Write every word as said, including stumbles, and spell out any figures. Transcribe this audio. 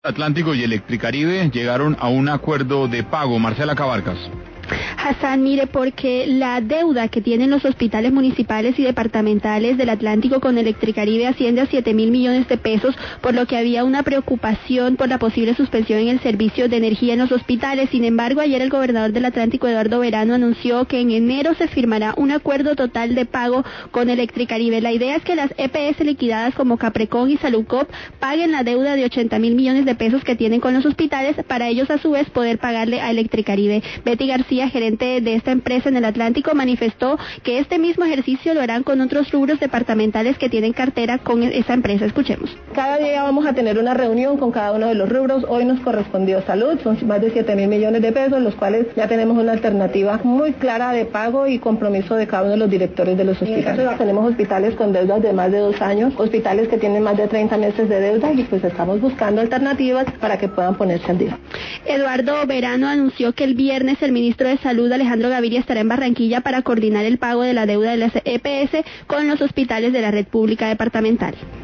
Atlántico y Electricaribe llegaron a un acuerdo de pago. Marcela Cabarcas. Hassan, mire, porque la deuda que tienen los hospitales municipales y departamentales del Atlántico con Electricaribe asciende a siete mil millones de pesos, por lo que había una preocupación por la posible suspensión en el servicio de energía en los hospitales. Sin embargo, ayer el gobernador del Atlántico, Eduardo Verano, anunció que en enero se firmará un acuerdo total de pago con Electricaribe. La idea es que las E P S liquidadas como Caprecon y Salucop paguen la deuda de ochenta mil millones de pesos que tienen con los hospitales, para ellos a su vez poder pagarle a Electricaribe. Betty García, gerente de esta empresa en el Atlántico, manifestó que este mismo ejercicio lo harán con otros rubros departamentales que tienen cartera con esa empresa. Escuchemos. Cada día vamos a tener una reunión con cada uno de los rubros. Hoy nos correspondió salud, son más de siete mil millones de pesos, los cuales ya tenemos una alternativa muy clara de pago y compromiso de cada uno de los directores de los hospitales. Tenemos hospitales con deudas de más de dos años, hospitales que tienen más de treinta meses de deuda, y pues estamos buscando alternativas para que puedan ponerse al día. Eduardo Verano anunció que el viernes el ministro de Salud, Alejandro Gaviria, estará en Barranquilla para coordinar el pago de la deuda de las E P S con los hospitales de la red pública departamental.